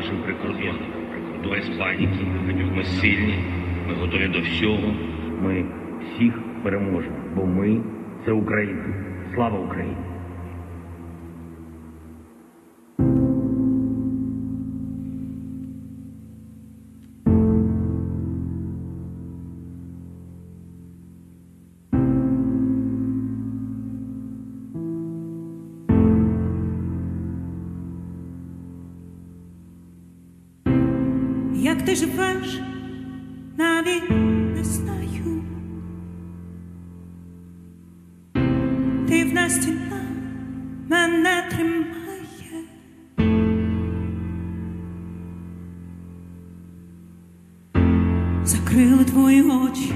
нашим прикордонникам. Без паніки. Ми сильні, ми готові до всього. Ми всіх переможемо, бо ми – це Україна. Слава Україні! Як ти живеш, навіть не знаю. Ти в нас стіна мене тримає. Закрили твої очі,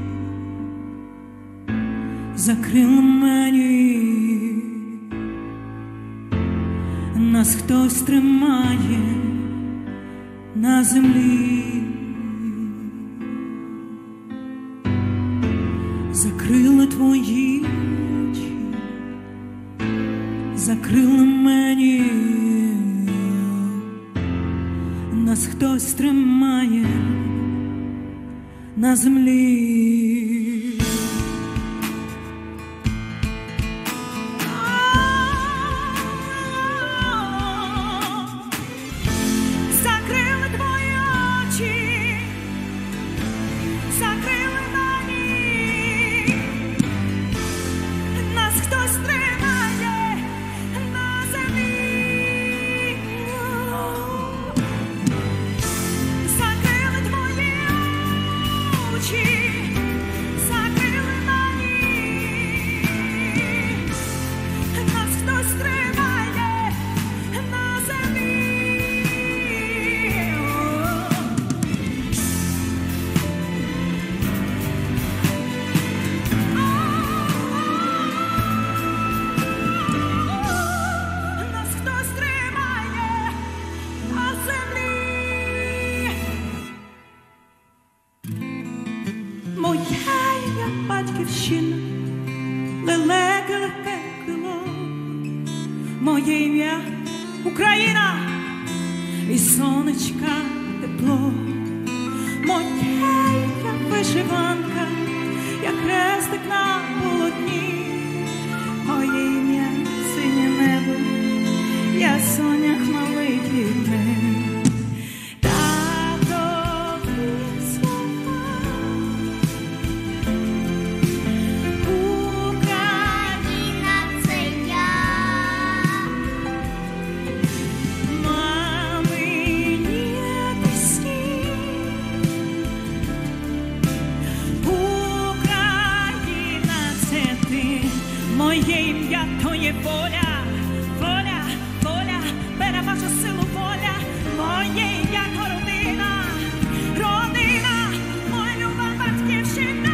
закрили мені. Нас хтось тримає на землі. Закрили твої очі, закрили мені. Нас хтось тримає на землі. Батьківщина, лелеке крило, моє ім'я Україна, і сонечка тепло. Моє ім'я вишиванка, як хрестик на полотні. Моє ім'я синє небо, я сонях малий квітне. Моє ім'я то є воля, воля, воля, бере вашу силу воля. Моє ім'я то родина, родина, моя люба батьківщина.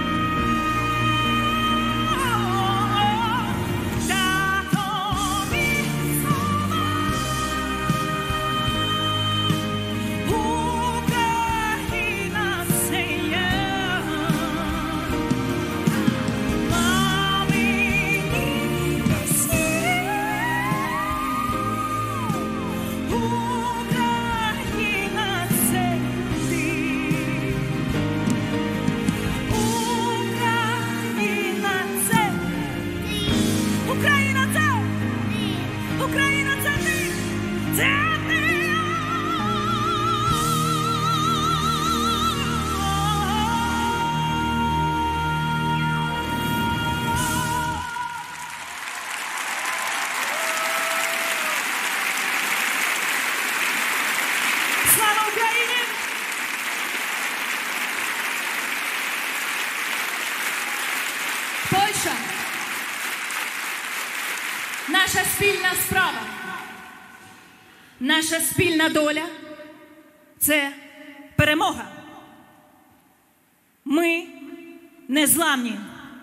Татові слова, Україна це я. Україна це ти, це ти. Слава Україні! Польща – наша спільна справа. Наша спільна доля – це перемога. Ми незламні.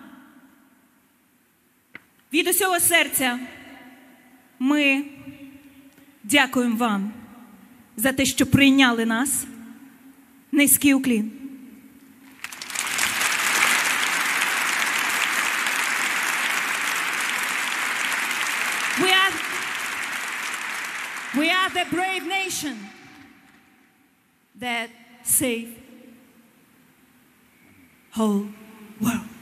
Від усього серця ми дякуємо вам за те, що прийняли нас. Низький уклін. We are the brave nation that save whole world.